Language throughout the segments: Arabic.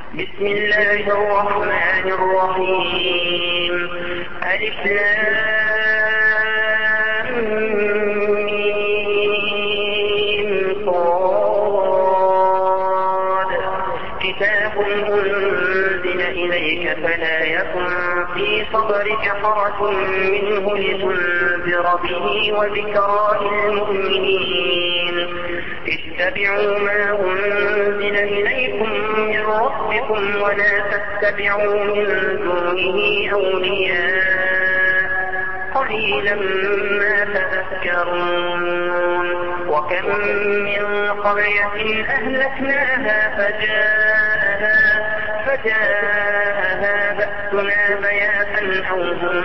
بسم الله الرحمن الرحيم. ألف لام ميم صاد. كتاب أنزل إليك فلا يكن في صدرك حرج منه لتنذر به وذكرى للمؤمنين. اتبعوا ما أنزل إليكم من ربكم ولا تتبعوا من دونه أولياء قليلا ما تذكرون. وكم من قرية أهلكناها فجاءها بأسنا بياتا أو هم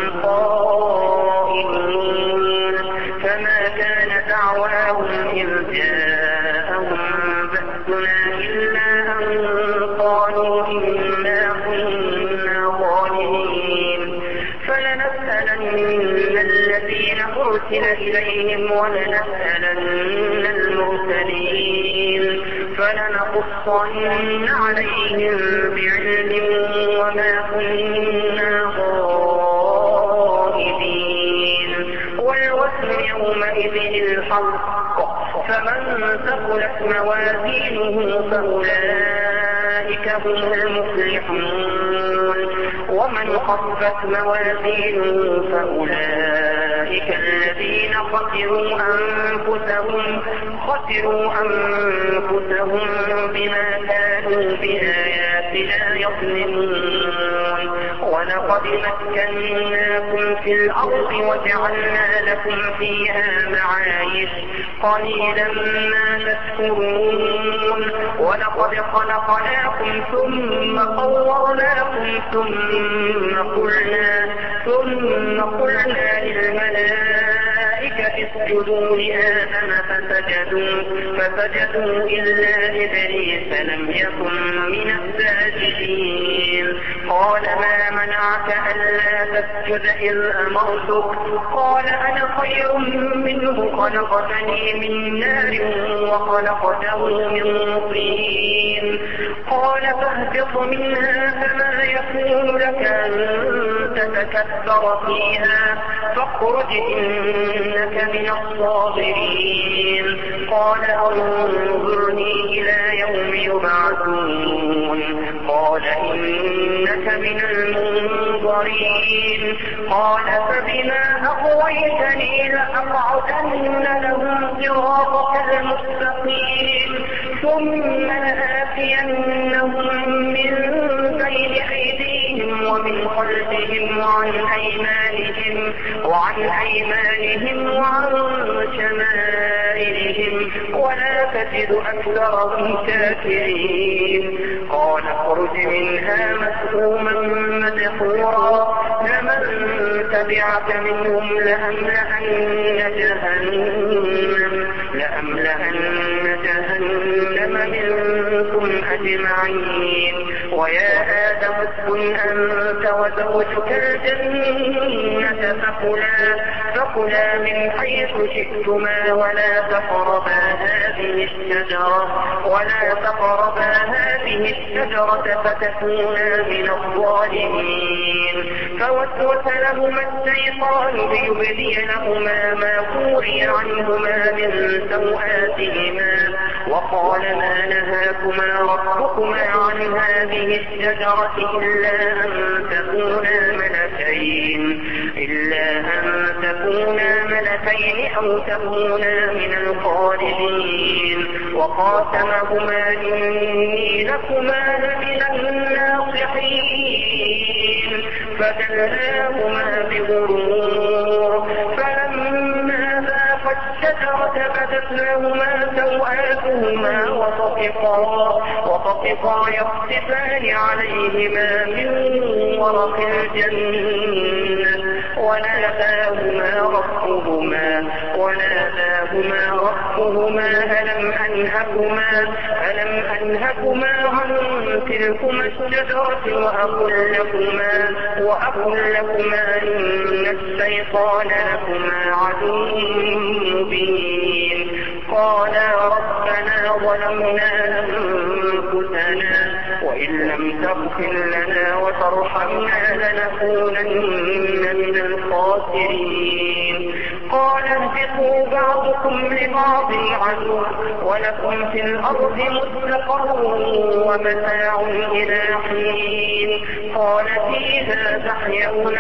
قائلون. فما كان دعواهم إذ جاءهم بأسنا إلا أن قالوا إنا كنا ظالمين. فلنسألن الذين أرسل إليهم ولنسألن المرسلين. فلنقصن عليهم بعلم وما كنا غائبين. والوزن يومئذ الحق. فمن ثقلت موازينه فأولئك هم المفلحون. ومن خفت موازينه فأولئك الذين خسروا أنفسهم بما كانوا بآياتنا يظلمون. ولقد مكناكم في الأرض وجعلنا لكم فيها معايش قليلا ما تشكرون. ولقد خلقناكم ثم صورناكم ثم قلنا للملائكة اسجدوا لآدم فسجدوا إلا إبليس لم يكن من الساجدين. قال ما منعك ألا تسجد إذ أمرتك؟ قال أنا خير منه خلقتني من نار وخلقته من طين. قال فاهبط منها فما يكون لك أن تتكبر فيها فاخرج إنك من الصاغرين. قال انظرني إلى يوم يبعثون. قال إنك من المنظرين. قال فبما أغويتني لأقعدن لهم صراطك المستقيم ثم لآتينهم من بين أيديهم ومن خلفهم وعن أيمانهم وعن شمائلهم ولا تجد أكثرهم شاكرين. قال اخرج منها مسؤوما مدحورا لمن تبعك منهم لأملأن جهنم منكم أجمعين. ويا آدم اسكن أنت وزوجك الجنة فكلا من حيث شئتما ولا تقربا هذه الشجرة فتكونا من الظالمين. فوسوس لهما الشيطان ليبدي لهما ما وري عنهما من سوآتهما وقال ما نهاكما ربكما عن هذه الشجرة إلا أن تكونا ملكين أو تكونا من الخالدين. وقاسمهما إني لكما لمن الناصحين. فدلاهما بغرور فلما ذاقا الشجرة بدت لهما سوآتهما وطفقا يخصفان عليهما من ورق الجنة وناداهما ربهما ألم أنهكما عن تلكما الشجرة وأقل لكما إن الشيطان لكما عدو مبين. قالا ربنا ظلمنا أنفسنا وإن لم تغفر لنا وترحمنا لنكونن من الخاسرين. قال اهبطوا بعضكم لبعض عدو ولكم في الأرض مستقر ومتاع إلى حين. قال فيها تحيون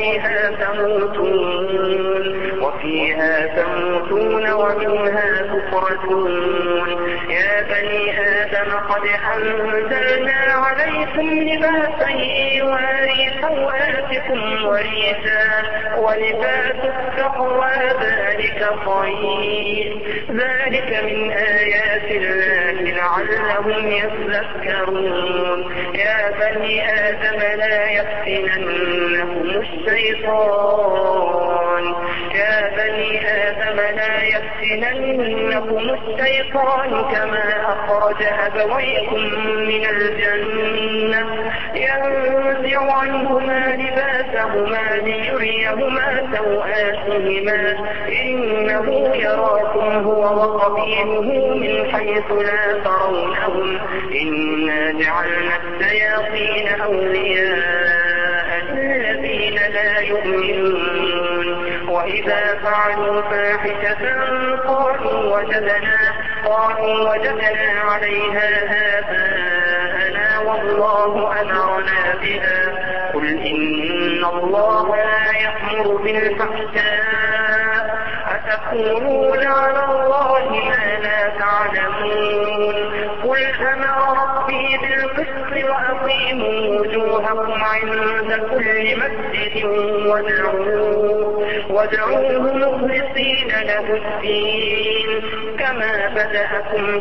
وفيها تموتون ومنها تخرجون. يا بني آدم قد أنزلنا عليكم لباسا يواري سوآتكم وريشا ولباس التقوى ذلك خير. ذلك من آيات الله لعلهم يذكرون. يا بني آدم لا يفتننكم الشيطان كما أخرج أبويكم من الجنة ينزع عنهما لباسهما ليريهما سوآتهما إنه يراكم هو وقبيله من حيث لا ترونهم إنا جعلنا الشياطين أولياء الذين لا يؤمنون. وإذا فعلوا فاحشة قالوا وجدنا عليها آباءنا والله أمرنا بها. قل إن الله لا يأمر بالفحشاء أتقولون على الله ما لا تعلمون. قل أمر ربي بالقسط وأقيموا وجوهكم عند كل مسجد وادعوه مخلصين له الدين كما بدأكم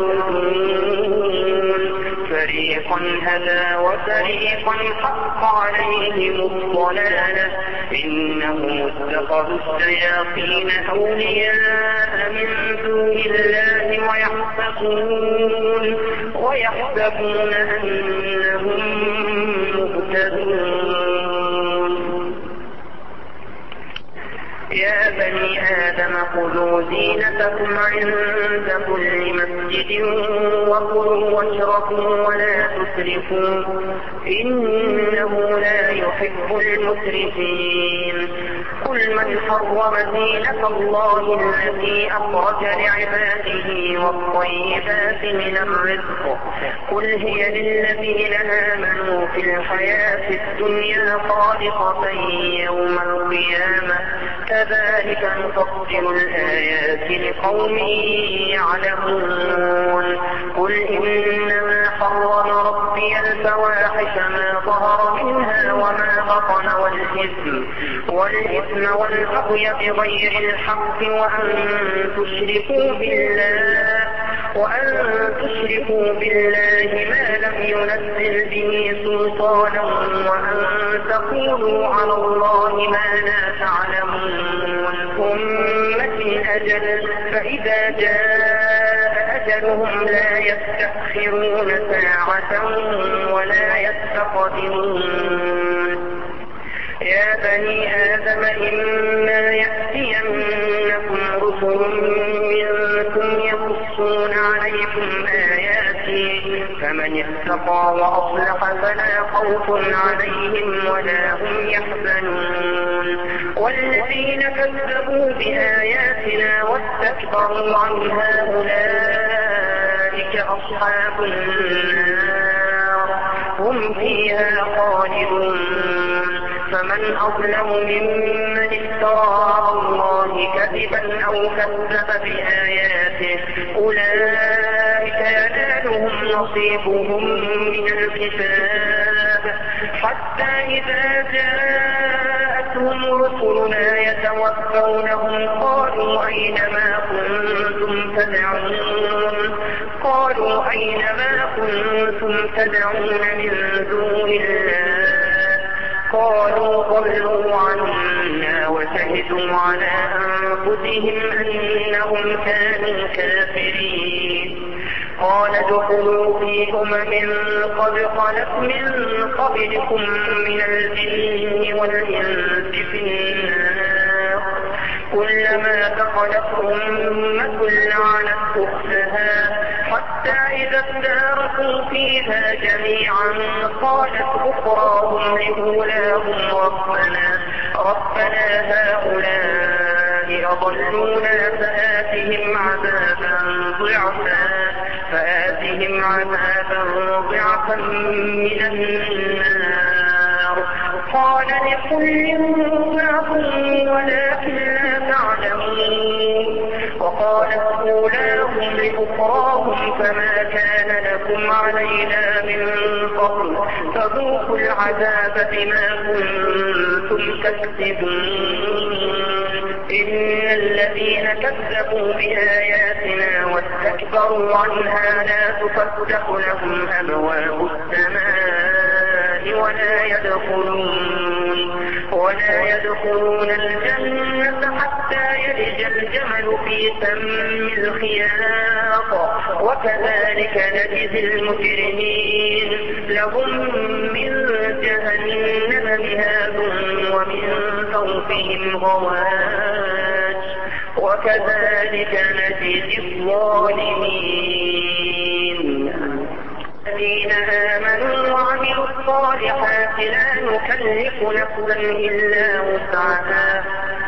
تعودون. فريقا هدى وفريقا حق عليهم الضلالة إنهم اتخذوا الشياطين أولياء من دون الله ويحسبون أنهم مهتدون. يا بني آدم خذوا زينتكم عند كل مسجد وكلوا واشربوا ولا تسرفوا إنه لا يحب المسرفين. قل من حرم زينة الله التي أخرج لعباده والطيبات من الرزق قل هي للذين آمنوا في الحياة الدنيا خالصة يوم القيامة كذلك نفصل الآيات لقوم يعلمون. قل إنما حرم ربي الفواحش ما ظهر منها وما بطن والإثم والبغي بغير الحق وأن تشركوا بالله ما لم ينزل به سلطانا وأن تقولوا على الله ما لا تعلمون. ثم أجل فإذا جاء أجلهم لا يستأخرون ساعة ولا يستقدمون. يا بني آدم إما يأتينكم رسل منكم يقصون عليكم آياتي فمن اتقى وأصلح فلا خوف عليهم ولا هم يحزنون. والذين كذبوا بآياتنا واستكبروا عنها أولئك أصحاب النار هم فيها خالدون. فمن أظلم ممن افترى على الله كذبا أو كذب بآياته أولئك ينالهم نصيبهم من الكتاب حتى إذا جاءتهم رسلنا يتوفونهم قالوا أين ما كنتم تدعون من دون الله قالوا ضلوا عنا وشهدوا على أنفسهم أنهم كانوا كافرين. قال ادخلوا في قد خلت من قبلكم من الجن والإنس في النار كلما دخلت أمة لعنت أختها حتى حتى إذا اداركوا فيها جميعا قالت أخراهم لأولاهم ربنا هؤلاء أضلونا فآتهم عذابا ضعفا من النار. قال لكل ضعف ولكن لا تعلمون. وقالت أولاهم لأخراهم فما كان لكم علينا من فضل فذوقوا العذاب بما كنتم تكسبون. إن الذين كذبوا بآياتنا واستكبروا عنها لا تفتح لهم أبواب السماء ولا يدخلون الجنة حتى يلج الجمل في سم الخياط وكذلك نجزي المجرمين. لهم من جهنم مهاد ومن فوقهم غواش وكذلك نجزي الظالمين. الذين آمنوا وعملوا الصالحات لا نكلف نفسا إلا وسعها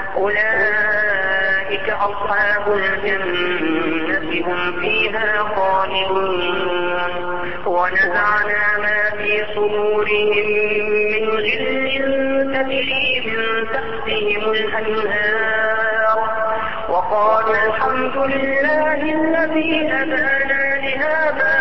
أولئك أصحاب الجنة هم فيها خالدون. ونزعنا ما في صدورهم من غل تجري من تحتهم الأنهار وقالوا الحمد لله الذي هدانا لهذا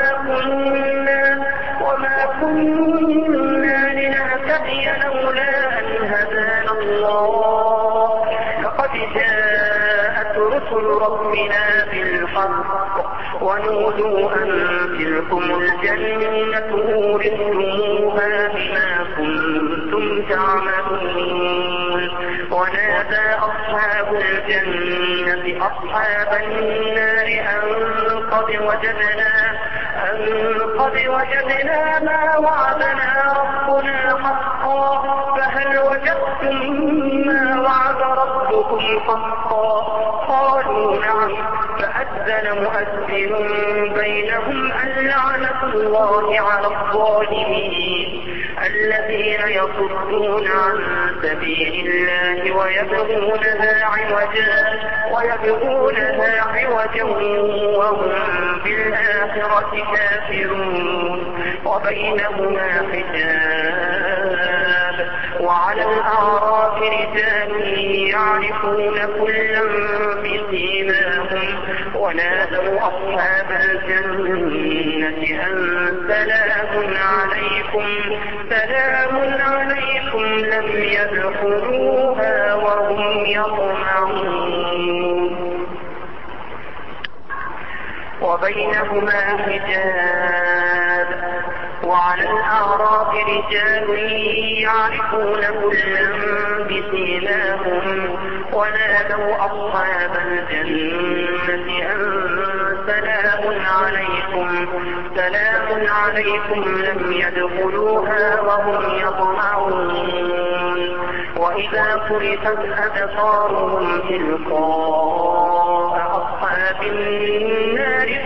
وما كنا لنهتدي لولا أن هدانا الله. لقد جاءت رسل ربنا بالحق ونودوا أن تلكم الجنة أورثتموها بما كنتم تعملون. ونادى أصحاب الجنة أصحاب النار أن قد وجدنا ما وعدنا ربنا حقا فهل وجدتم ما وعد ربكم حقا؟ قالوا نعم. فأذن مؤذن بينهم أن لعنة الله على الظالمين الذين يصدون عن سبيل الله ويبغونها عوجا وهم بالآخرة كافرون. وبينهما حجاب وعلى الأعراف رجال يعرفون كلا بسيماهم ونادوا أصحاب الجنة أن سلام عليكم لم يدخلوها وهم يطمعون. وبينهما حجاب وعلى الأعراف رجال يعرفون كلا بسيماهم ونادوا أصحاب الجنة أن سلام عليكم لم يدخلوها وهم يطمعون. وإذا صرفت أبصارهم تلقاء أصحاب النار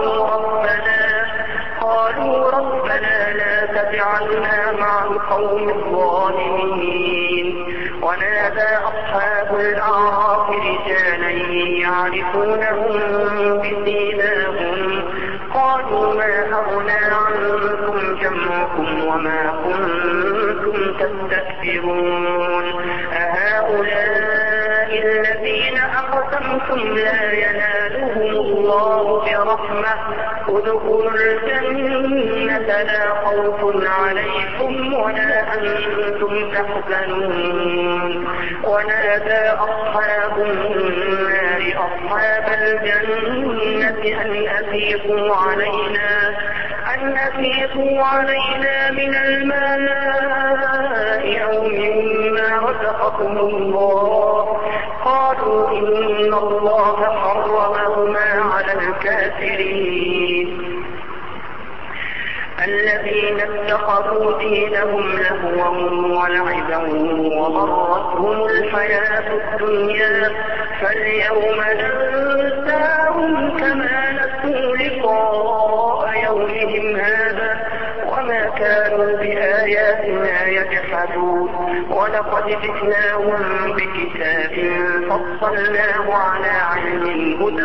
قالوا ربنا لا تجعلنا مع القوم الظالمين. ونادى أصحاب الأعراف رجالا يعرفونهم بسيماهم قالوا ما أغنى عنكم جمعكم وما كنتم تستكبرون أهؤلاء الذين أقسمتم لا ينالهم الله برحمة ادخلوا الجنة لا خوف عليكم ولا أنتم تحزنون. ونادى أصحاب النار أصحاب الجنة أن أفيضوا علينا من الماء أو مما رزقكم الله. قالوا إن الله حرمهما على الكافرين الذين اتخذوا دينهم لهوا ولعبا وغرتهم الحياة الدنيا فاليوم ننساهم كما نسوا لقاء وما كانوا بآياتنا يجحدون ولقد جئناهم بكتاب فصلناه على علم هدى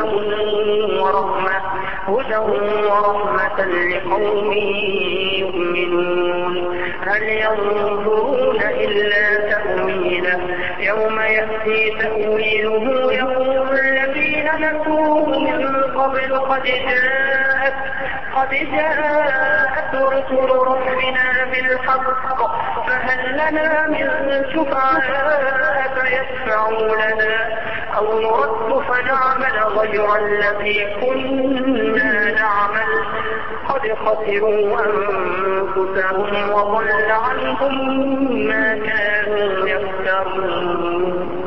ورحمة لقوم يؤمنون هل ينظرون إلا تأويله يوم يأتي تأويله يقول الذين نسوه من قبل قد جاءت رسل ربنا بالحق فهل لنا من شفعاء فيشفعوا لنا أو نرد فنعمل غير الذي كنا نعمل قد خسروا أنفسهم وضل عنهم ما كانوا يفترون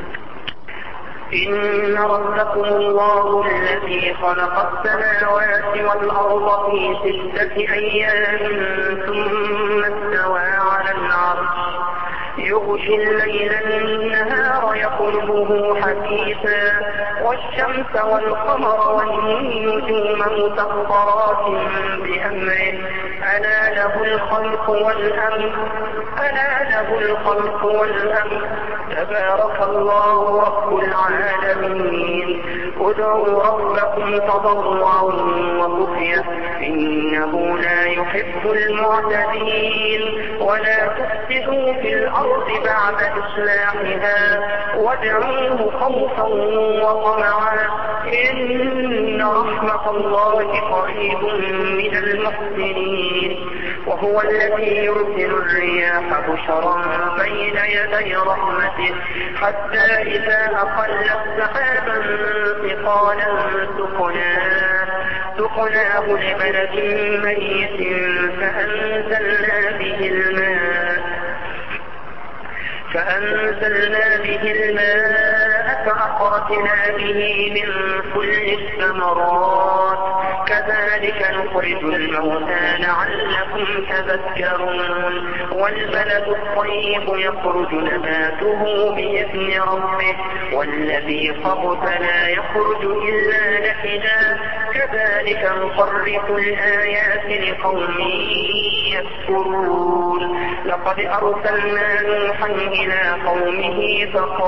إن ربكم الله الذي خلق السماوات والأرض في 6 أيام ثم استوى على العرش يغشي الليل النهار يطلبه حثيثا والشمس والقمر والنجوم مسخرات بأمره ألا له الخلق والأمر تبارك الله رب العالمين ادعوا ربكم تضرعا وخفية إنه لا يحب المعتدين ولا تفسدوا في الأرض بعد إصلاحها وادعوه خوفا وطمعا إن رحمة الله قريب من المحسنين وهو الذي يرسل الرياح بشرا بين يدي رحمته حتى إذا أقلت سحابا ثقالا سقناه لبلد ميت فأنزلنا به الماء فأخرجنا به من كل الثمرات كذلك نخرج الموتى لعلكم تذكرون والبلد الطيب يخرج نباته بإذن ربه والذي خبث لا يخرج إلا نكدا كذلك نصرف الآيات لقوم يذكرون لقد أرسلنا نوحا إلى قومه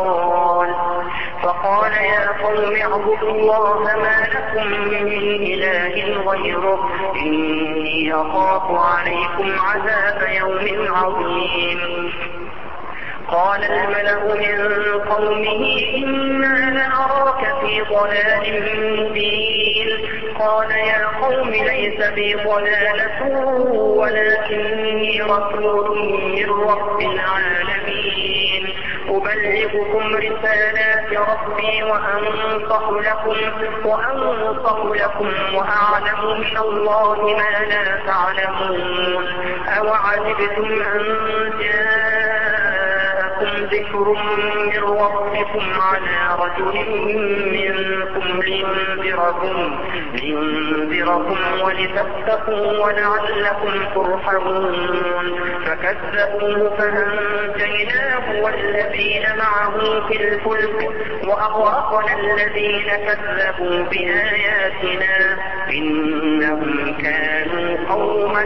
فقال يا قوم اعبدوا الله ما لكم من إله غيره إني أخاف عليكم عذاب يوم عظيم قال الملأ من قومه إنا لنراك في ضلال مبين قال يا قوم ليس بي ضلالة ولكني رسول من رب العالمين أبلغكم رسالات ربي وأنصح لكم وأعلم من الله ما لا تعلمون أوعجبتم أن جاءكم ذكر من ربكم على رجل منكم لينذركم ولتتقوا ولعلكم ترحمون فكذبوه فأنجيناه والذين معه في الفلك وأغرقنا الذين كذبوا بآياتنا إنهم كانوا قوما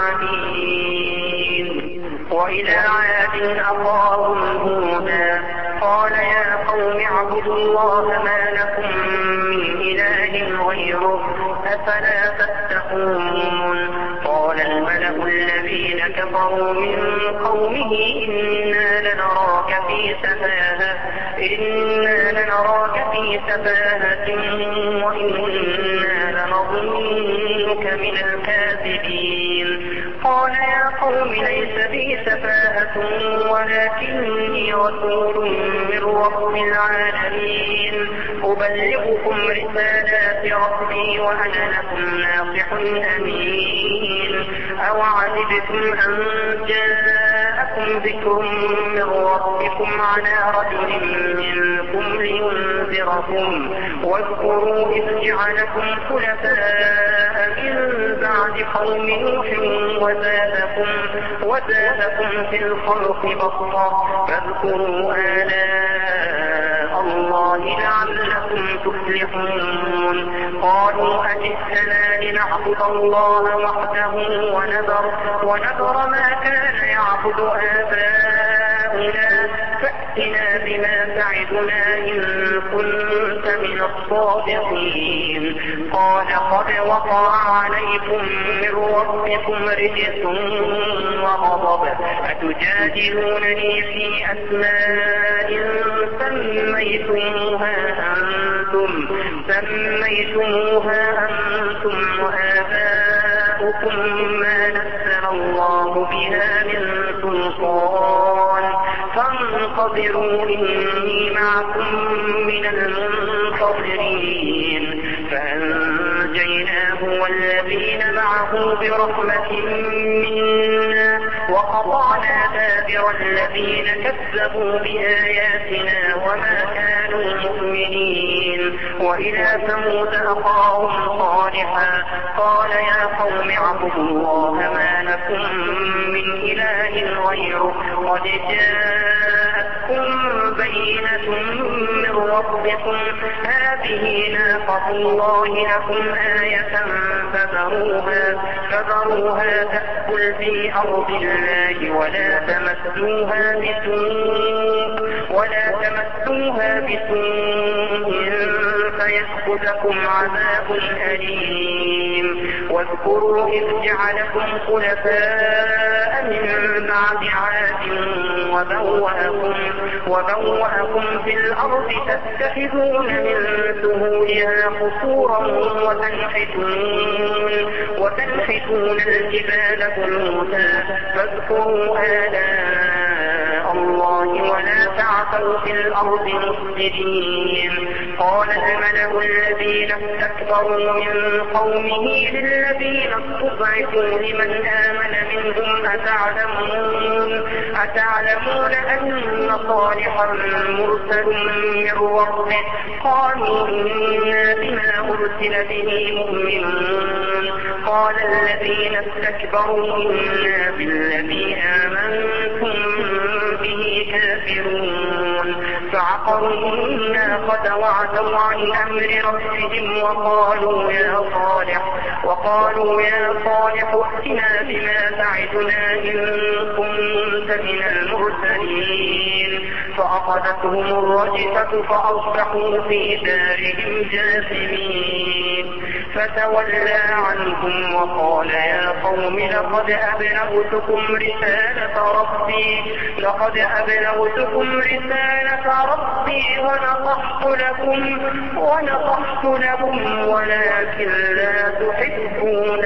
عمين وإلى عاد أخاهم هودا قال يا قوم اعبدوا الله ما لكم من إله غيره أفلا تتقون قال الملأ الذين كفروا من قومه إنا لنراك في سفاهة وإنا لنظنك من الكاذبين قال يا قوم ليس بي سفاهة ولكني رسول من رب العالمين أبلغكم رسالات ربي وأنا لكم ناصح أمين أوعجبتم أن جاءكم ذكر من ربكم على رجل منكم لينذركم واذكروا إذ جعلكم خلفاء من بعد قوم نوح وزادكم في الخلق بسطة فاذكروا آلاء الله لعلكم تفلحون. قالوا أجئتنا لنعبد الله وحده ونذر ما كان يعبد آباؤنا فأتنا بما تعدنا إن كنت من الصادقين. قال قد وقع عليكم من ربكم رجس وغضب أتجادلونني في أسماء سميتموها أنتم وآباؤكم ما نزل الله بها من سلطان فانتظروا إني معكم من المنتظرين. فأنجيناه والذين معه برحمة منا وقطعنا دابر الذين كذبوا بآياتنا وما كانوا مؤمنين. وإلى ثمود أخاهم صالحا قال يا قوم اعبدوا الله ما لكم من إله غيره قد جاءتكم بينة من ربكم هذه ناقة الله لكم آية فذروها تأكل في أرض الله ولا تمسوها بسوء فيأخذكم عذاب أليم. واذكروا إذ جعلكم خلفاء من بعد عاد وبوأكم في الأرض تتخذون من سهولها قصورا وتنحتون الجبال بيوتا فاذكروا آلاء الله ولا تعثوا في الأرض مفسدين. قال الملأ الذين استكبروا من قومه للذين استضعفوا لمن آمن منهم أتعلمون أن صالحا مرسل من ربه قالوا إنا بما أرسل به مؤمنون. قال الذين استكبروا إنا بالذي آمنتم به كافرون. فعقروا الناقة وعتوا عن أمر ربهم وقالوا يا صالح ائتنا بما تعدنا إن كنت من المرسلين. فأخذتهم الرجفة فأصبحوا في دارهم جاثمين. فتولى عنهم وقال يا قوم لقد أبلغتكم رسالة ربي ونصحت لكم ولكن لا تحبون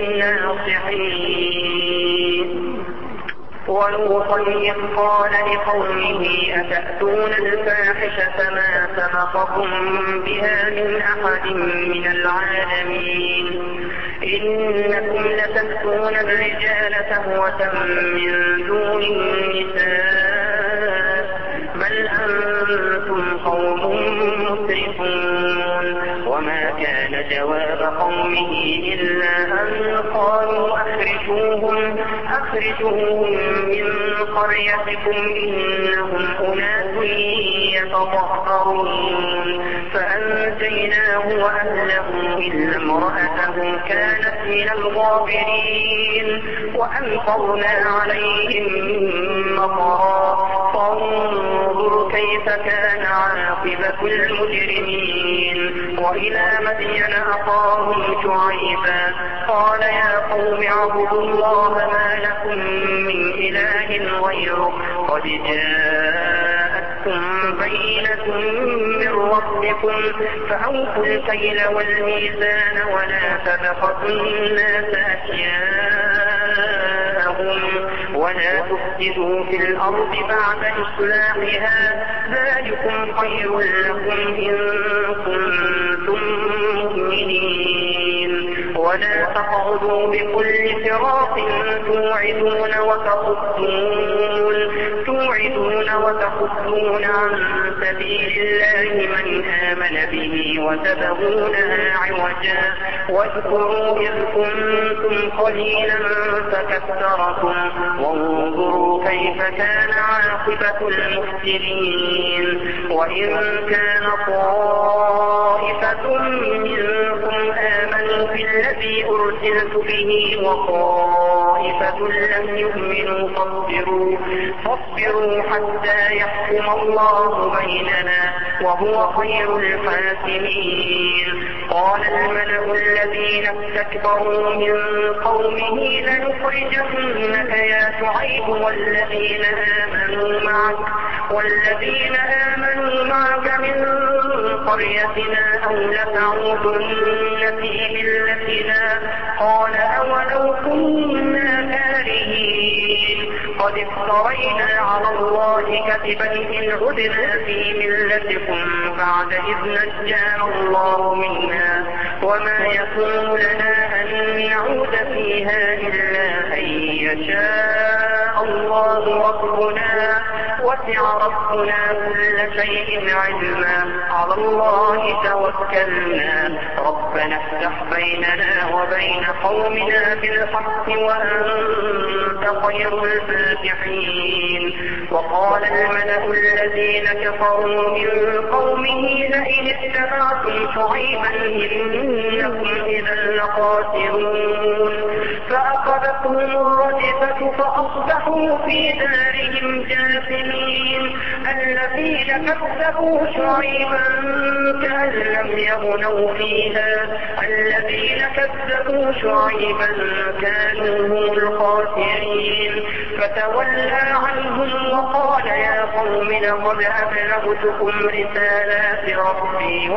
الناصحين. ولوطا إذ قال لقومه أتأتون الفاحشة ما سبقكم بها من أحد من العالمين إنكم لتأتون الرجال شهوة من دون النساء بل أنتم قوم مسرفون. وما كان جواب قومه إلا أن قالوا أخرجوهم من قريتكم إنهم أناس يتطهرون. فأنجيناه وأهله إلا امرأته كانت من الغابرين وأمطرنا عليهم مطرا فانظر كيف كان عاقبة المجرمين. وإلى مدين أخاهم شعيبا قال يا قوم اعبدوا الله ما لكم من إله غيره قد جاءتكم بينة من ربكم فأوفوا الكيل والميزان ولا تبخسوا الناس أشياءهم ولا تفسدوا في الأرض بعد إصلاحها ذلكم خير لكم إن كنتم مؤمنين. ولا تقعدوا بكل صراط توعدون وتصدون عن سبيل الله من آمن به وتبغونها عوجا واذكروا إذ كنتم قليلا فكثركم وانظروا كيف كان عاقبة المفسدين وإن كان طائفة منكم آمنوا بالذي أرسلت به وطائفة لم يؤمنوا فاصبروا حتى يحكم الله بيننا وهو خير الحاكمين. قال الملأ الذين استكبروا من قومه لنخرجنك يا شعيب والذين آمنوا معك من قريتنا أو لتعودن في ملتنا قال أولو كنا كارهين قد افترينا على الله كذبا إن عدنا في ملتكم بعد إذ نجانا الله منا وما يكون لنا أن نعود فيها إلا أن يشاء الله ربنا وسع ربنا كل شيء علما على الله توكلنا ربنا افتح بيننا وبين قومنا بالحق وأنت خير الفاتحين. وقال الملأ الذين كفروا من قومه لئن اتبعتم شعيبا إنكم إذا لخاسرون فأخذتهم الرجفة فأصبحوا في دارهم جاثمين. الذين كذبوا شعيبا كأن لم يغنوا فيها الذين كذبوا شعيبا كانوا هم الخاسرين فتولى عنهم وقال يا قوم لقد أبلغتكم رسالات ربي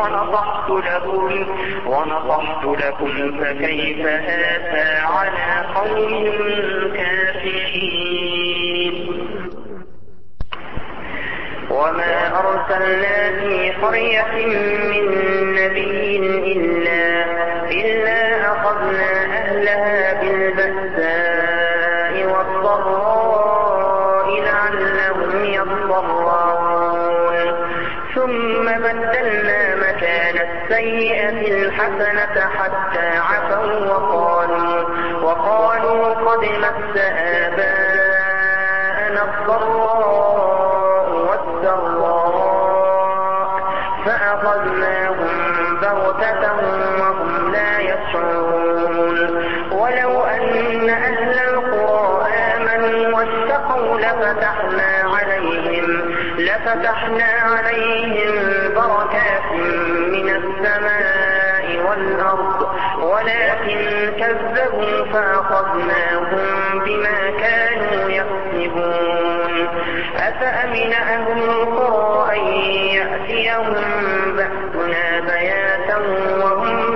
ونصحت لكم فكيف آسى على قوم كافرين. وما أرسلنا في قرية من نبي إلا أخذنا أهلها بالبأساء والضراء لعلهم يضرعون ثم بدلنا مكان السيئة الحسنة حتى عفوا وقالوا قد مس آباءنا الضراء والسراء فأخذناهم بغتة وهم لا يشعرون. ولو أن أهل القرى آمنوا واتقوا لفتحنا عليهم بركات من السماء والأرض ولكن كذبوا فأخذناهم بما كانوا يكسبون. أفأمن أهل القرى أن يأتيهم بأسنا بياتا وهم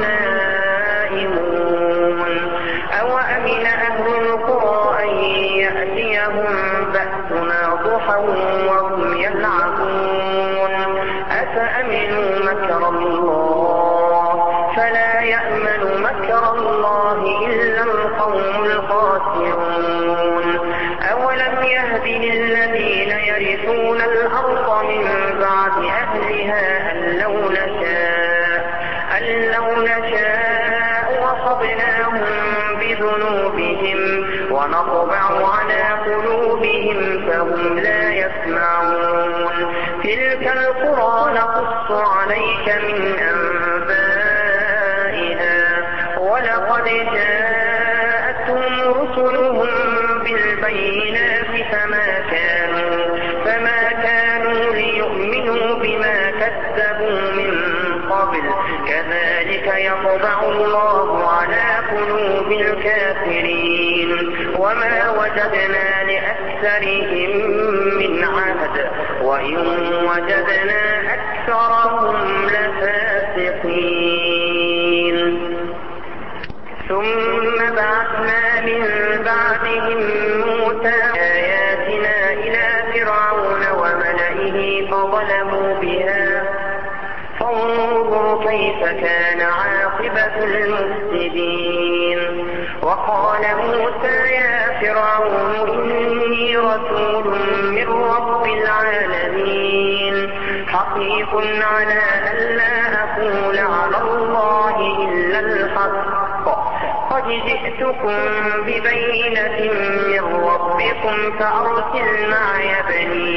نائمون أوأمن أهل القرى أن يأتيهم بأسنا ضحى وهم يلعبون. أفأمنوا مكر الله فلا يأمن مكر الله إلا القوم الخاسرون. أولم يهد للذين يرثون الأرض من بعد أهلها أن لو نشاء وصبناهم بذنوبهم ونطبع على قلوبهم فهم لا يسمعون. تلك القرى نقص عليك من أنبائها ولقد جاءتهم رسلهم بالبينات فما كانوا ليؤمنوا بما كذبوا من قبل كذلك يطبع الله على قلوب الكافرين. وما وجدنا لأكثرهم من عهد وإن وجدنا أكثرهم لفاسقين. ثم بعثنا من بعدهم موسى آياتنا إلى فرعون وملئه فظلموا بها فانظر كيف كان عاقبة المفسدين. وقال موسى يا فرعون إني رسول من رب العالمين حقيق على ألا أقول جئتكم ببينة من ربكم فأرسل معي بني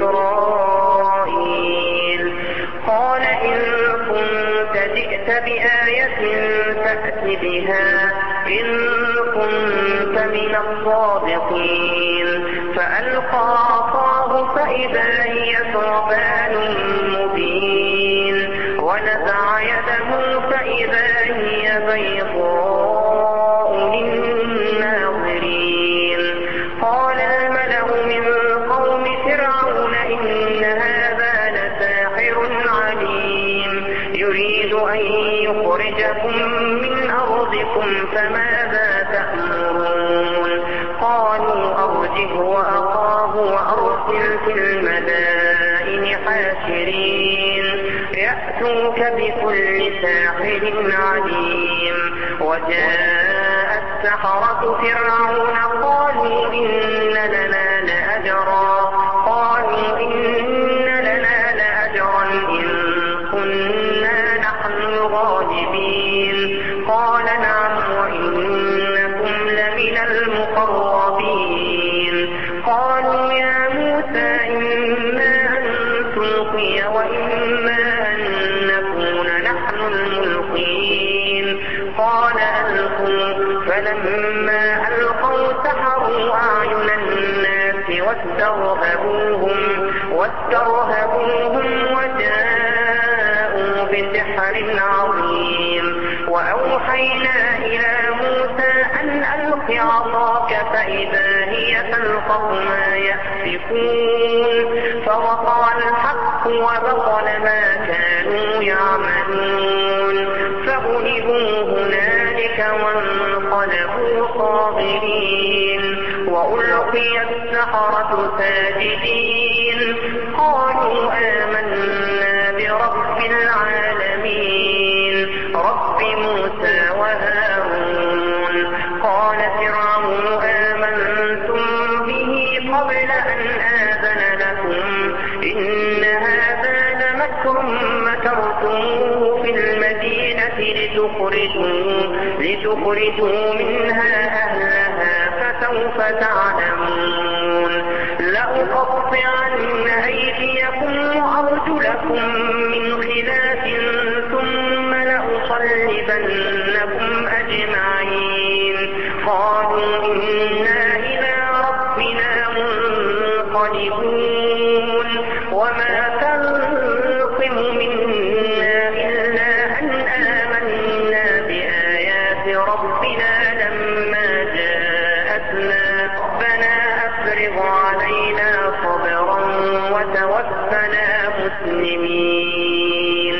إسرائيل. قال إن كنت جئت بآية فأت بها إن كنت من الصادقين. فألقى عصاه فإذا هي ثعبان مبين ونزع يده فإذا هي بيضاء للناظرين. قال الملأ من قوم فرعون إن هذا لساحر عليم يريد أن يخرجكم من أرضكم فماذا تأمرون. قالوا أرجه وأخاه وأرسل في المدائن حاشرين يأتوك بكل ساحر عليم. وجاء السحرة فرعون قالوا إن لنا لأجرا إن كنا نحن الغالبين. قال نعم وإنكم لمن المقربين. قالوا يا موسى إما أن تلقي وإما أن نكون نحن الملقين. قال ألقوا. فلما ألقوا سحروا أعين الناس واسترهبوهم وجاءوا بسحر عظيم. وأوحينا إلى موسى أن ألق عصاك فإذا هي تلقف ما يأفكون. فوقع الحق وبطل ما كانوا يعملون. فغلبوا هنالك وانقلبوا صاغرين. وألقي السحرة ساجدين قالوا آمنا برب العالمين رب موسى وهارون. قال فرعون آمنتم به قبل أن آذن لكم إن هذا لمكر مكرتموه في المدينة لتخرجوا منها أهلها فسوف تعلمون. لأقطعن أيديكم وأرجلكم من خلاف ثم لأصلبنكم أجمعين. قالوا إنا إلى ربنا منقلبون. وما تنقم منا إلا أن آمنا بآيات ربنا لما جاءتنا. ربنا أفرغ علينا صبرا وتوفنا مسلمين.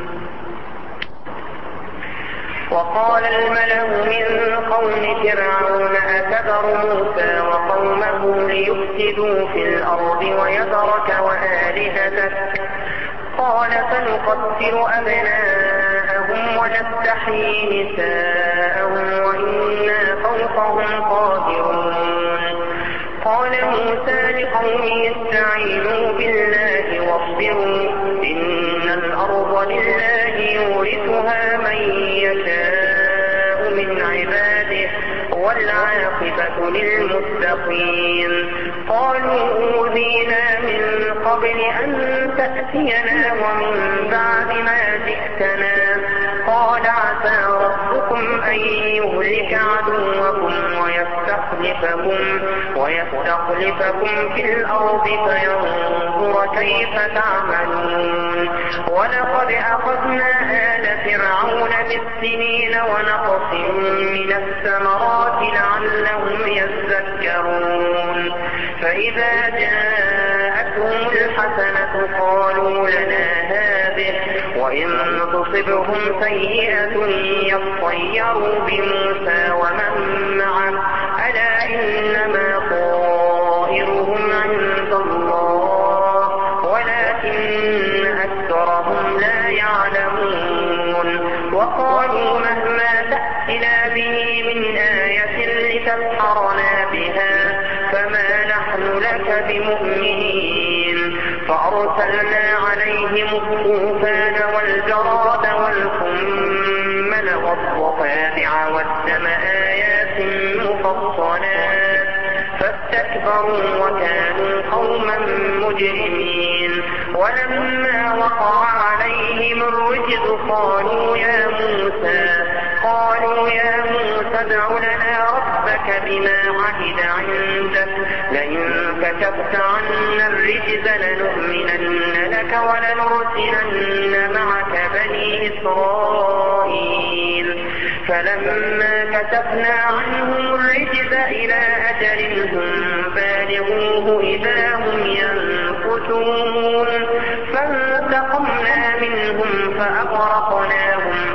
وقال الملأ من قوم فرعون أتذر موسى وقومه ليفسدوا في الأرض ويذرك وآلهتك. قال سنقتل أبناءهم ونستحيي نساءهم وإنا فوقهم قاهرون. قال موسى لقومه استعينوا بالله واصبروا إن الأرض لله يورثها من يشاء من عباده والعاقبة للمتقين. قالوا أوذينا من قبل أن تأتينا ومن بعد ما جئتنا. قال عسى ربكم أن يهلك عدوكم ويستخلفكم في الأرض فينظر كيف تعملون. ولقد أخذنا آل فرعون بالسنين ونقص من الثمرات لعلهم يذكرون. فإذا جاءتهم الحسنة قالوا لنا هذه وإن تصبهم سيئة يطيروا بموسى ومن معه ألا إنما طائرهم عند الله ولكن أكثرهم لا يعلمون. وقالوا مهما تأتنا به من آية لتسحرنا بها فما نحن لك بمؤمنين. فأرسلنا عليهم الطوفان والجراد والقمل والضفادع والدم آيات فاستكبروا وكانوا قوما مجرمين. ولما وقع عليهم الرجز قالوا يا موسى ادع لنا ربك بما عهد عندك لئن كشفت عنا الرجز لنؤمنن لك ولنرسلن معك بني إسرائيل. فلما كشفنا عنهم الرجز إلى أجل هم بالغوه إذا هم ينكثون فانتقمنا منهم فأغرقناهم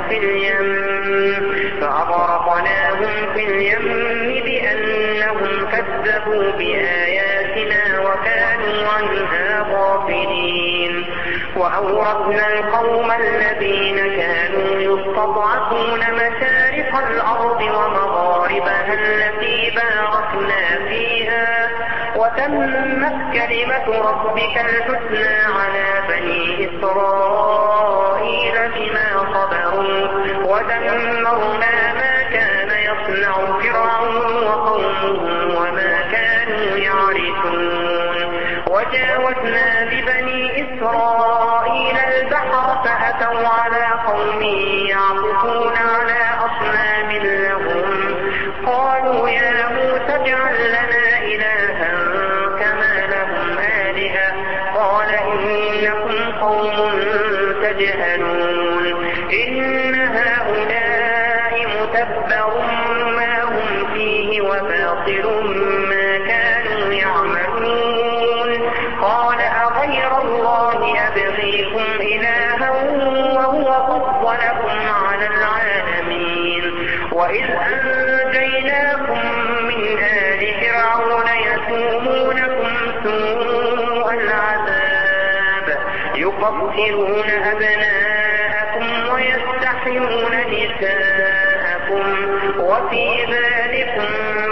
في اليم بأنهم كذبوا بآياتنا وكانوا عنها غافلين. وأورثنا القوم الذين كانوا يستضعفون مشارق الأرض ومغاربها التي باركنا فيها وتمت كلمة ربك الحسنى على بني إسرائيل بما صبروا ودمرنا ما كان يصنع فرعون وقومه وما كانوا يعرفون. وجاوزنا ببني إسرائيل البحر فأتوا على قوم يعكفون على أصنام لهم قالوا يا موسى اجعل لنا إلها كما لهم آلهة قال إنكم قوم تجهلون. إن هؤلاء متبر ما هم فيه وباطل ما كانوا يعملون. قال أغير الله أبغيكم إلها وهو فضلكم على العالمين. وإذ أنجيناكم من آل فرعون يسومونكم سوء العذاب يقتلون أبناءكم ويستحيون نساءكم وفي ذلكم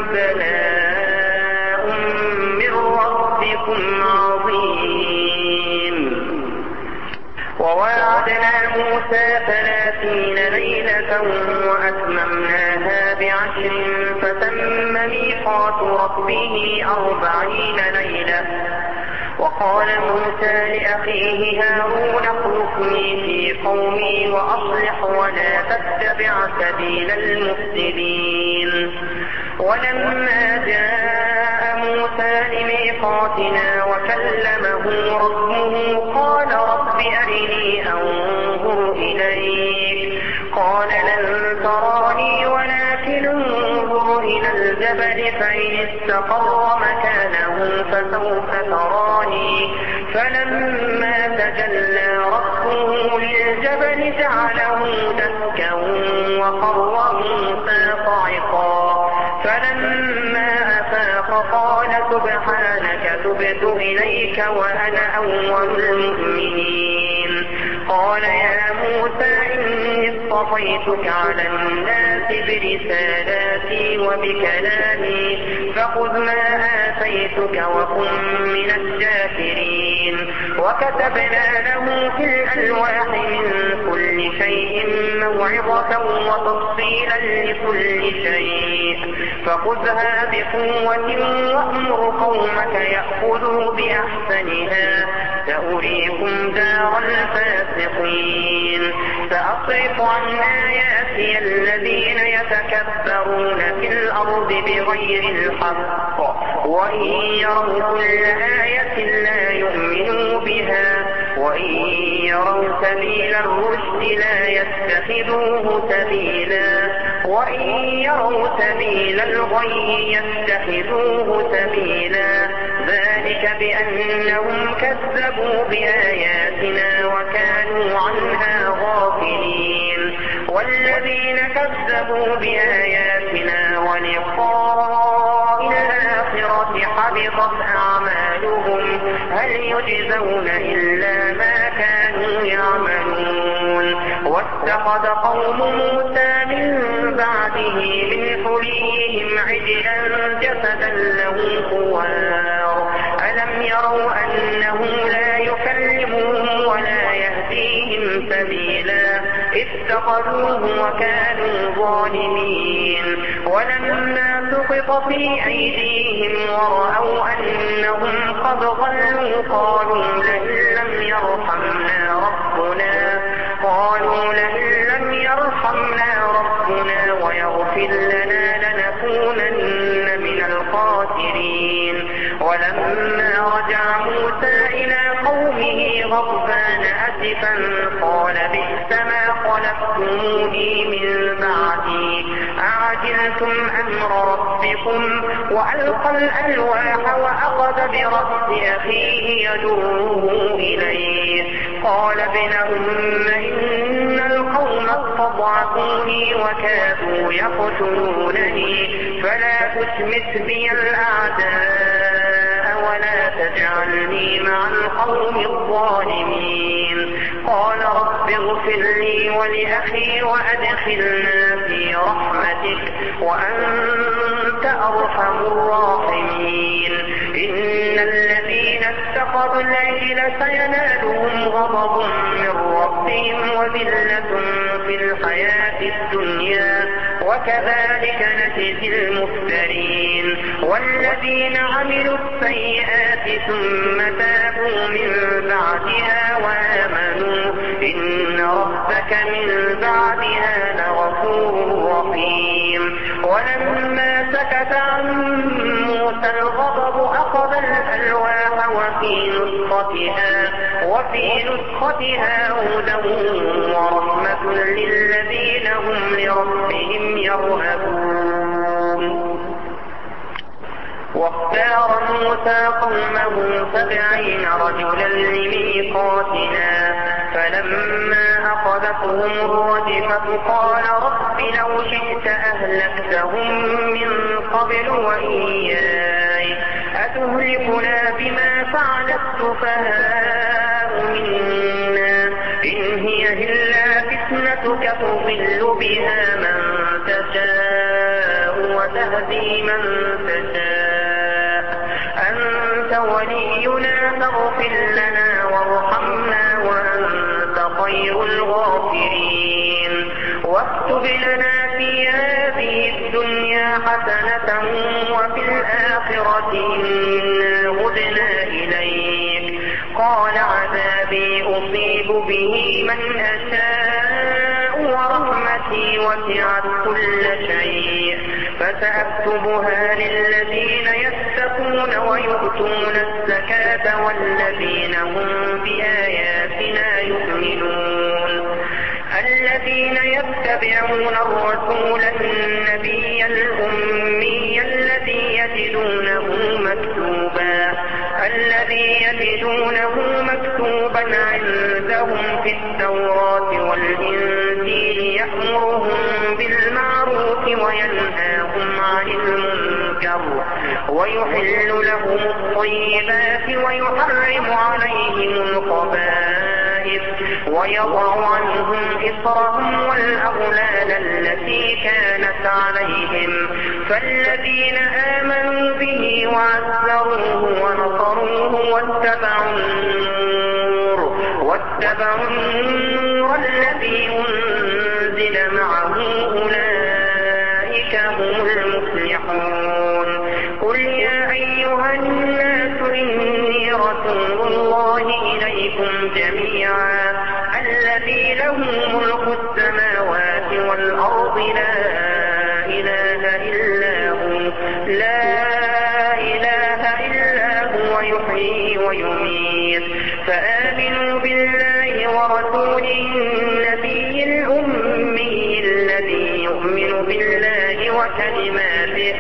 بلاء من ربكم عظيم. وواعدنا موسى 30 ليلة وأتممناها ب10 فتم ميقات ربه 40 ليلة. وقال موسى لأخيه هارون اخلفني في قومي وأصلح ولا تتبع سبيل المفسدين. ولما جاء موسى لميقاتنا وكلمه ربه قال رب أرني أنظر إليك قال لن تراني ولكن انظر إلى الجبل فإن استقر مكانه فسوف تراني. فلما تجلى ربه للجبل جعله دكا وخر موسى صعقا. فلما أفاق قال سبحانك تبت إليك وأنا أول المؤمنين. قال يا موسى إني اصطفيتك على الناس برسالاتي وبكلامي فخذ ما آتيتك وكن من الشاكرين. وكتبنا له في الألواح من كل شيء موعظة وتفصيلا لكل شيء فخذها بقوة وأمر قومك يأخذوا بأحسنها سأريكم دار الفاسقين. سأصرف عن آياتي الذين يتكبرون في الأرض بغير الحق وإن يروا كل آية لا يؤمنوا بها وإن يروا سبيل الرشد لا يتخذوه سبيلا وإن يروا سبيل الغي يتخذوه سبيلا. ذلك بأنهم كذبوا بآياتنا وكانوا عنها غافلين. والذين كذبوا بآياتنا ولقاء الآخرة حبطت أعمالهم هل يجزون إلا ما كانوا يعملون. واتخذ قوم موسى من بعده من حليهم عجلا جسدا له خوار ألم يروا أنه لا يكلمهم ولا يهديهم سبيلا اتخذوه وكانوا ظالمين. ولما سقط في أيديهم ورأوا أنهم قد ضلوا قالوا لئن لم يرحمنا ربنا ويغفر لنا لنكونن من الخاسرين. ولما رجع موسى إلى قومه غضبان أسفا قال بئس ما خلفتموني من بعدي أعجلتم أمر ربكم. وألقى الألواح وأخذ برأس أخيه يجره إليه قال ابن أم إن القوم استضعفوني وكادوا يقتلونني فلا تشمت بي الأعداء ولا تجعلني مع القوم الظالمين. قال رب اغفر لي ولأخي وأدخلنا في رحمتك وأنت أرحم الراحمين. إن الذين اتقوا العجل سينالهم غضب من ربهم وذلة في الحياة الدنيا وكذلك نجزي المفترين. والذين عملوا السيئات ثم تابوا من بعدها وآمنوا إن ربك من بعدها لغفور رحيم. ولما سكت عن موسى الغضب أخذ الألواح وفي نسختها هدى ورحمة للذين هم لربهم يرهبون. واختار موسى قومه 70 رجلا لميقاتنا فلما أخذتهم الرجفة قال رب لو شئت أهلكتهم من قبل وإياي أتهلكنا بما فعل السفهاء منا إن هي إلا فتنتك تضل بها من تشاء وتهدي من تشاء أنت ولينا فاغفر لنا وارحمنا وأنت خير الغافرين. واكتب لنا في هذه الدنيا حسنة وفي الآخرة إنا هدنا إليك. قال عذابي أصيب به من أشاء ورحمتي وسعت كل شيء فسأكتبها للذين يتقون ويؤتون الزكاة والذين هم بآياتنا يؤمنون. الذين يتبعون الرسول النبي الأمي الذي يجدونه مكتوبا عندهم في التوراة والإنجيل يأمرهم بالمعروف وينهاهم عن المنكر ويحل لهم الطيبات ويحرم عليهم الخبائث ويضع عنهم إصرهم والأغلال التي كانت عليهم. فالذين آمنوا به وعزروه ونصروه واتبعوا النور الذي أنزل معه أولئك هم المفلحون. قل يا أيها الناس إني رسول الله إليكم جميعا الذي له ملك السماوات والأرض لا إله إلا هو يحيي ويميت. فآمنوا بالله ورسوله النبي الأمي الذي يؤمن بالله وكلماته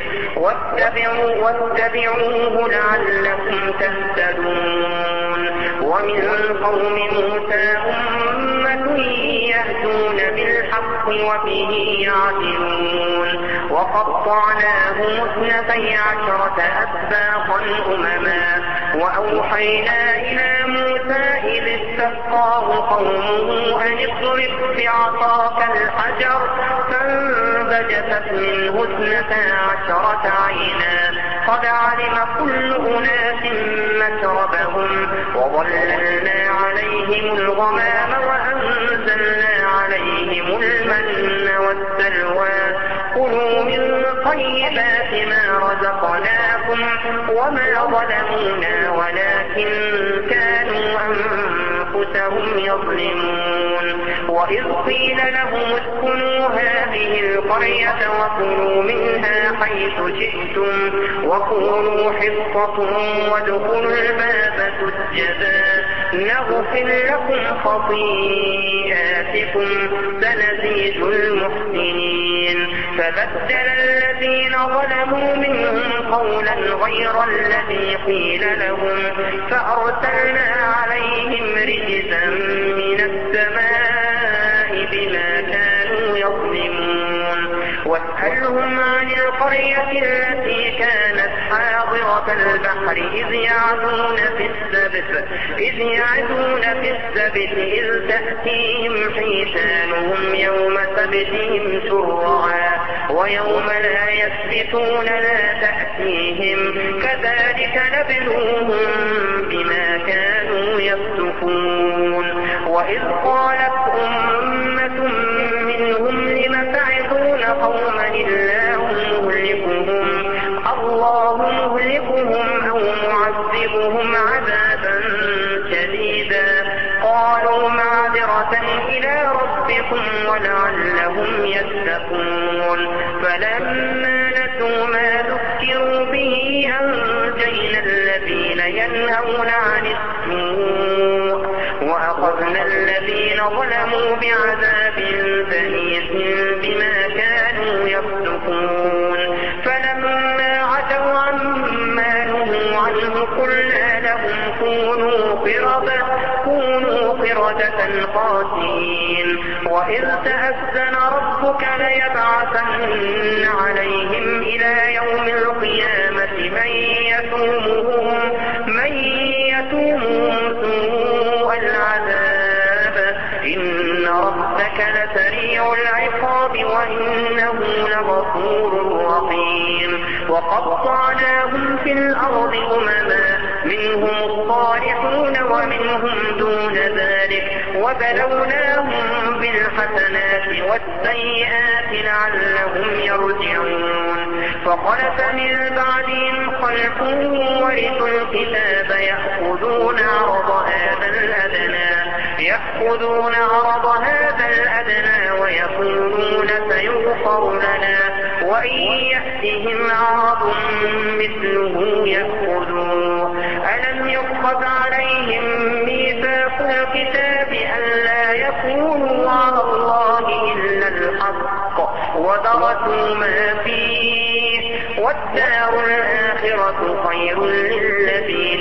واتبعوه لعلكم تهتدون. ومن قوم موسى أمة يهدون بالحق وبه يعدلون. وقطعناهم 12 أسباطا أمما وأوحينا إلى موسى إذ استسقاه قومه أن اضرب بعصاك الحجر فانبجست منه 12 عينا قد علم كل أناس مشربهم وظللنا عليهم الغمام وأنزلنا عليهم المن والسلوى كلوا من طيبات ما رزقناكم وما ظلمونا ولكن كانوا أنفسهم يظلمون. وإذ قيل لهم اسكنوا هذه القرية وكلوا منها حيث شئتم وقولوا حطة وادخلوا الباب سجدا نغفر لكم خطيئاتكم سنزيد المحسنين. فبدل الذين ظلموا منهم قولا غير الذي قيل لهم فأرسلنا عليهم رجزا من السماء بما كانوا يظلمون. واسألهم عن القرية التي كانت حاضرة البحر إذ يعدون في السبت إذ تأتيهم حيتانهم يوم سبتهم شرعا ويوم لا يسبتون لا تأتيهم كذلك نبلوهم بما كانوا يفسقون. وإذ قالت أمة منهم لم تعظون قوما الله مهلكهم أو معذبهم عذابا شديدا قالوا معذرة إلى ربكم ولعلهم يتقون. فلما نسوا ما ذكروا به أنجينا الذين ينهون عن السوء وأخذنا الذين ظلموا بعذاب بئيس بما كانوا يفسقون. فلما عتوا عما نهوا عنه قلنا لهم كونوا قردة خاسئين. وإذ تأذن ربك ليبعثن عليهم إلى يوم القيامة من يسومهم سوء العذاب إن ربك لسريع العقاب وإنه لغفور رحيم. وقطعناهم في الأرض أمما منهم الصالحون ومنهم دون ذلك وبلوناهم بالحسنات والسيئات لعلهم يرجعون. فخلف من بعدهم خلف ورثوا الكتاب يأخذون عرض هذا الأدنى ويقولون سيغفر لنا وإن يأتهم عرض مثله يأخذوه. ألم يؤخذ عليهم ميثاق الكتاب ألا يقولوا على الله إلا الحق ودرسوا ما فيه والدار الآخرة خير للذين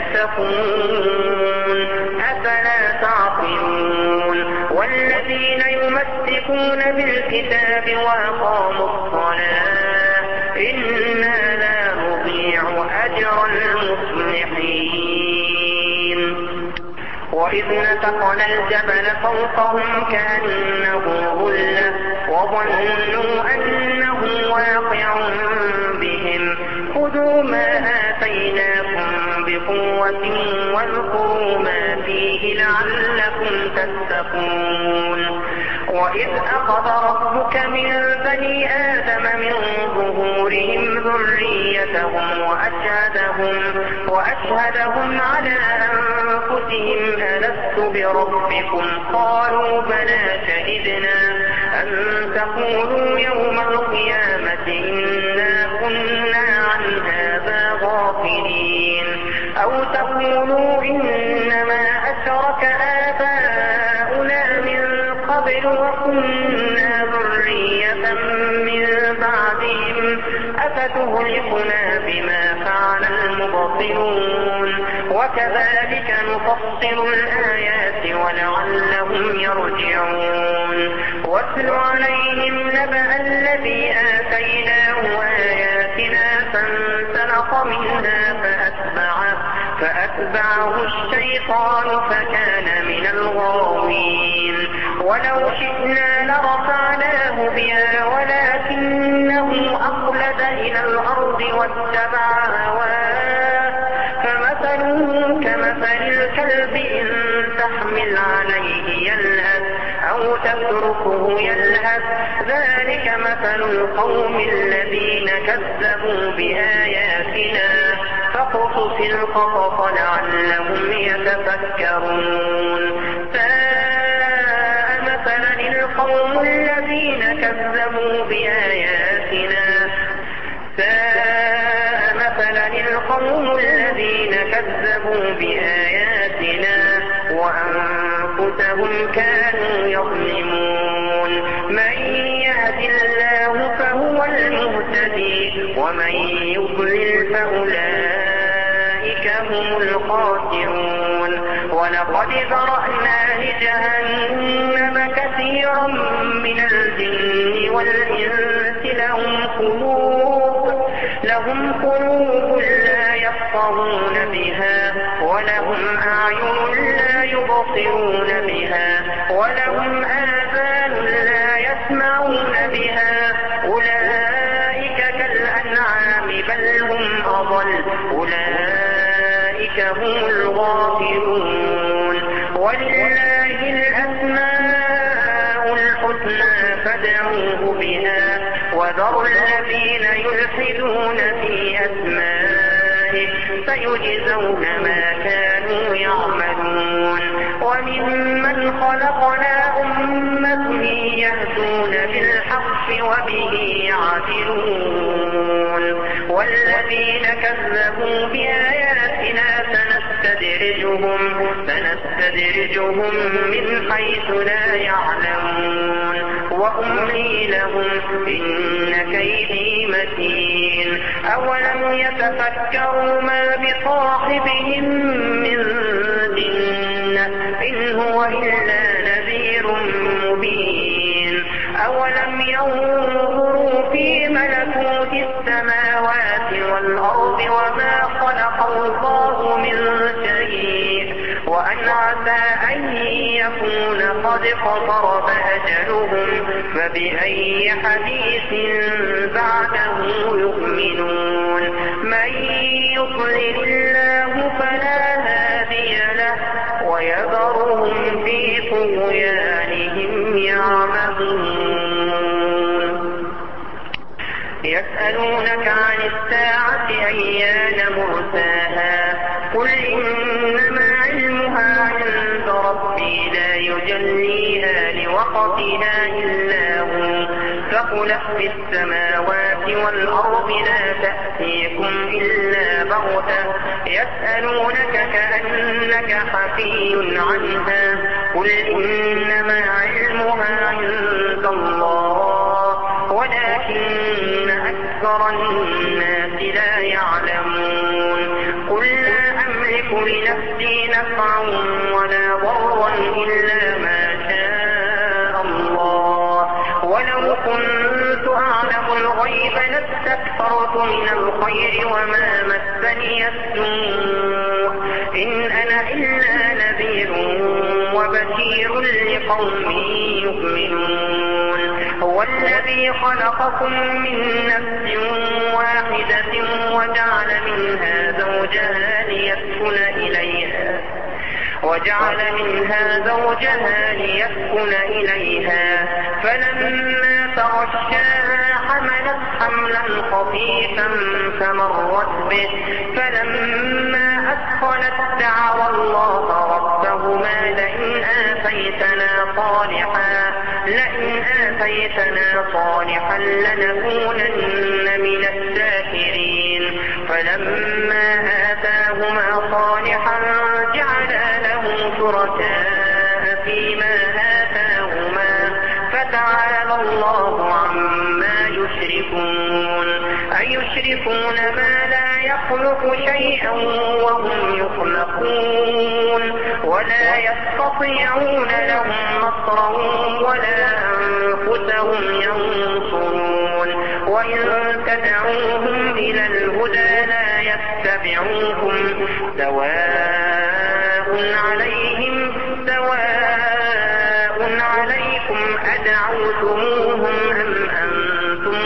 يتقون أفلا تعقلون. والذين يمسكون بالكتاب وأقاموا الصلاة إنا لا نضيع أجر المصلحين. وإذ نتقنا الجبل فوقهم كأنه ظلة وظنوا أنه واقع بهم خذوا ما آتيناكم بقوة واذكروا ما فيه لعلكم تتقون. وإذ أخذ ربك من بني آدم من ظهورهم ذريتهم وأشهدهم على أنفسهم ألست بربكم قالوا بلى شهدنا أن تقولوا يوم القيامة إنا كنا عن هذا غافلين أو تقولوا إنما أشرك آباؤنا من قبل وكنا ذرية من بعدهم أفتهلكنا بما فعل المبطلون وكذلك نفصل الآيات ولعلهم يرجعون. واتل عليهم نبأ الذي آتيناه آياتنا فانسلخ منها فأتبعه الشيطان فكان من الغاوين. ولو شئنا لرفعناه بها ولكنه أخلد إلى الأرض واتبع هواه فمثله كمثل الكلب إن تحمل عليه يلهث أو تتركه يلهث ذلك مثل القوم الذين كذبوا بآياتنا فاقصص القصص لعلهم يتفكرون. ساء مثلا القوم الذين كذبوا بآياتنا وأنفسهم كانوا يظلمون. من يهد الله فهو المهتدي ومن يضلل فأولئك هم الخاسرون. ولقد ذرأنا لجهنم كثيرا من الجن والإنس لهم قلوب لا يفقهون بها ولهم أعين لا يبصرون بها ولهم آذان لا يسمعون بها أولئك كالأنعام بل هم أضل أولئك هم الغافلون. ولله الأسماء الحسنى فادعوه بها وذروا الذين يلحدون في أسمائه سيجزون ما كانوا يعملون. وممن خلقنا أمة يهدون بالحق وبه يعدلون. والذين كذبوا بآياتنا سنستدرجهم من حيث لا يعلمون وأملي لهم إن كيدي متين. أولم يتفكروا ما بصاحبهم من جنة إن هو إلا نذير مبين. أولم ينظروا في ملكوت السماوات والأرض وما خلق الله من شيء وأن عسى أن يكون قد اقترب أجلهم فبأي حديث بعده يؤمنون. من يضلل الله فلا هادي له ويذرهم في طغيانهم يعمهون. يسألونك عن الساعة أيان مرساها قل إنما علمها عند ربي لا يجليها لوقتها إلا هو ثقلت في السماوات والأرض لا تأتيكم إلا بغتة يسألونك كأنك حفي عنها قل إنما علمها عند الله ولكن أكثر الناس لا يعلمون. قل لا أملك لنفسي نفعا ولا ضرا إلا ما شاء الله ولو كنت أعلم الغيب لاستكثرت من الخير وما مسني السوء إن أنا إلا نذير وبشير لقوم يؤمنون. هو الذي خلقكم من نفس واحدة وجعل منها زوجها ليسكن إليها فلما تغشاها حملت حملا خفيفا فمرت به فلما أثقلت دعوا الله ربهما لئن آتيتنا صالحا لنكونن من الشاكرين. فلما آتاهما صالحا جعلا له شركاء فيما آتاهما فتعالى الله عما يشركون. أيشركون ما لا يخلق شيئا وهم يخلقون ولا يستطيعون لهم نصرا ولا أنفسهم ينصرون. وإن تدعوهم إلى الهدى لا يتبعوكم سواء عليكم أدعوتموهم أم أنتم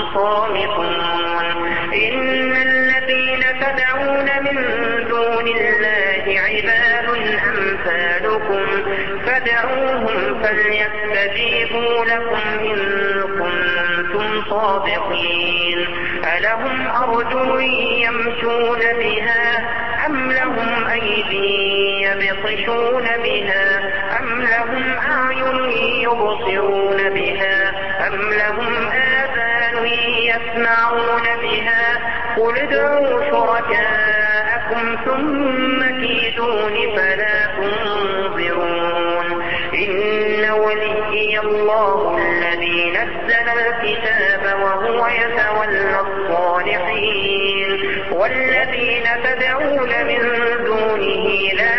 صامتون. إن الذين تدعون من دون الله الله عباد أمثالكم فادعوهم فليستجيبوا لكم إن كنتم صادقين ألهم أرجل يمشون بها أم لهم أيدي يبطشون بها أم لهم أعين يبصرون بها أم لهم آذان يسمعون بها قل ادعوا شركاءكم ثم كيدون فلا تنظرون إن وليي الله الذي نزل الكتاب وهو يتولى الصالحين والذين تدعون من دونه لا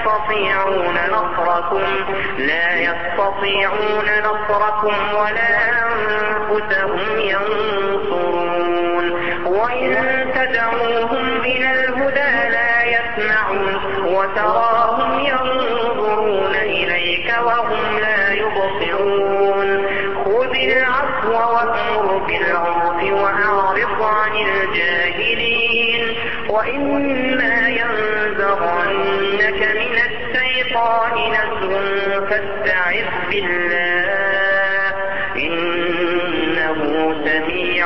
يستطيعون نصركم ولا أنفسهم ينصرون وإن تدعوهم إلى الهدى لا يسمعون وتراهم ينظرون إليك وهم لا يبصرون خذ العفو وأمر بالعرف وأعرض عن الجاهلين وإما ينزغنك من الشيطان نزغ فاستعذ بالله إنه سميع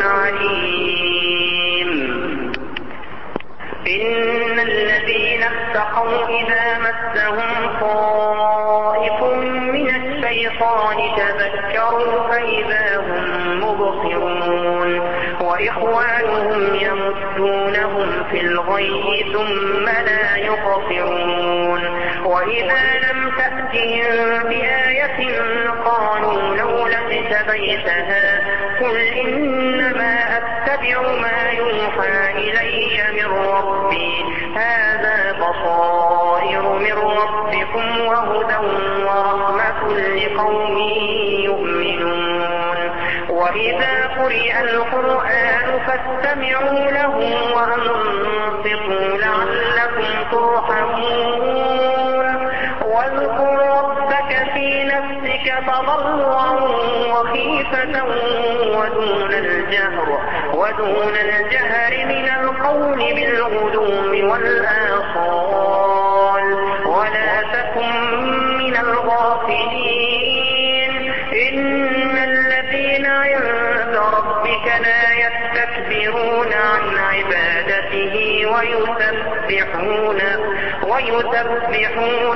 عليم إن الذين اتقوا إذا مسهم طائف من الشيطان تذكروا فإذا هم مبصرون وإخوانهم يمدونهم في الغي ثم لا يقصرون وإذا لم تأتهم بآية قالوا لولا اجتبيتها قل إنما أتبع ما يوحى إلي من ربي هذا بصائر من ربكم وهدى ورحمة لقوم يؤمنون وإذا قرئ القرآن فاستمعوا له وأنصتوا لعلكم ترحمون واذكر ربك في نفسك تضرعا وخيفة ودون الجهر من القول بالغدو والآصال ولا تكن من الغافلين إن الذين عند ربك لا يستكبرون عن عبادته ويسبحونه